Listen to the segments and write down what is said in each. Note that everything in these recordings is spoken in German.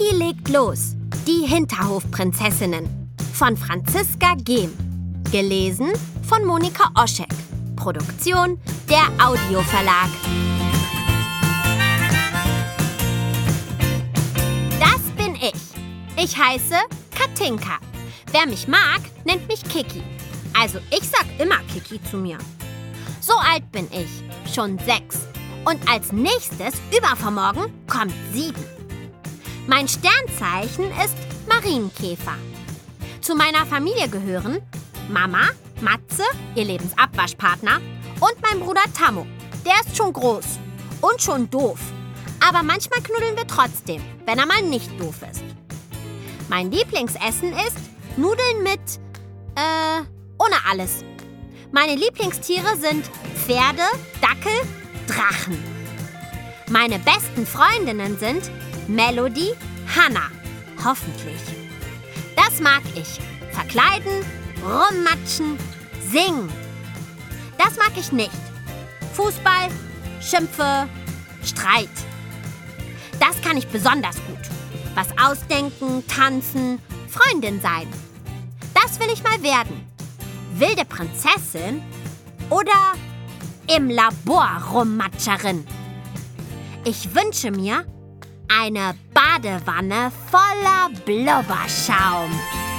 Kiki legt los. Die Hinterhofprinzessinnen von Franziska Gehm. Gelesen von Monika Oschek. Produktion der Audioverlag. Das bin ich. Ich heiße Katinka. Wer mich mag, nennt mich Kiki. Also ich sag immer Kiki zu mir. So alt bin ich, schon 6. Und als nächstes, übermorgen, kommt 7. Mein Sternzeichen ist Marienkäfer. Zu meiner Familie gehören Mama, Matze, ihr Lebensabwaschpartner, und mein Bruder Tammo. Der ist schon groß und schon doof. Aber manchmal knuddeln wir trotzdem, wenn er mal nicht doof ist. Mein Lieblingsessen ist Nudeln mit, ohne alles. Meine Lieblingstiere sind Pferde, Dackel, Drachen. Meine besten Freundinnen sind Melody, Hannah. Hoffentlich. Das mag ich. Verkleiden, rummatschen, singen. Das mag ich nicht. Fußball, Schimpfe, Streit. Das kann ich besonders gut. Was ausdenken, tanzen, Freundin sein. Das will ich mal werden. Wilde Prinzessin oder im Labor Rummatscherin. Ich wünsche mir eine Badewanne voller Blubberschaum.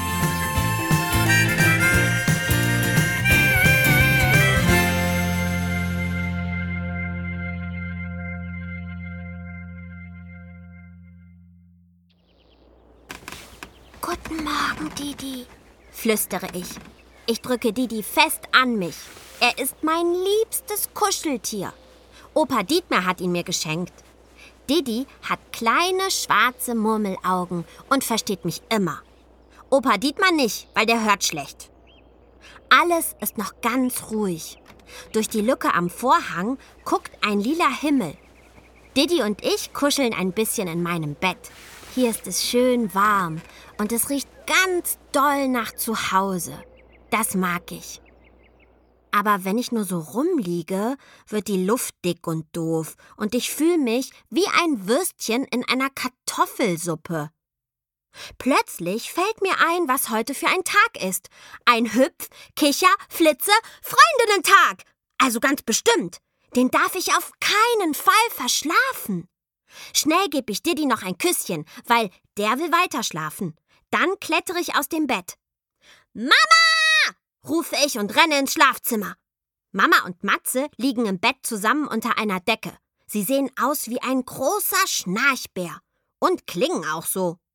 Guten Morgen, Didi, flüstere ich. Ich drücke Didi fest an mich. Er ist mein liebstes Kuscheltier. Opa Dietmar hat ihn mir geschenkt. Didi hat kleine schwarze Murmelaugen und versteht mich immer. Opa Dietmar nicht, weil der hört schlecht. Alles ist noch ganz ruhig. Durch die Lücke am Vorhang guckt ein lila Himmel. Didi und ich kuscheln ein bisschen in meinem Bett. Hier ist es schön warm und es riecht ganz doll nach Zuhause. Das mag ich. Aber wenn ich nur so rumliege, wird die Luft dick und doof und ich fühle mich wie ein Würstchen in einer Kartoffelsuppe. Plötzlich fällt mir ein, was heute für ein Tag ist. Ein Hüpf-, Kicher-, Flitze-, Freundinnentag. Also ganz bestimmt. Den darf ich auf keinen Fall verschlafen. Schnell gebe ich Didi noch ein Küsschen, weil der will weiterschlafen. Dann klettere ich aus dem Bett. Mama! Rufe ich und renne ins Schlafzimmer. Mama und Matze liegen im Bett zusammen unter einer Decke. Sie sehen aus wie ein großer Schnarchbär und klingen auch so.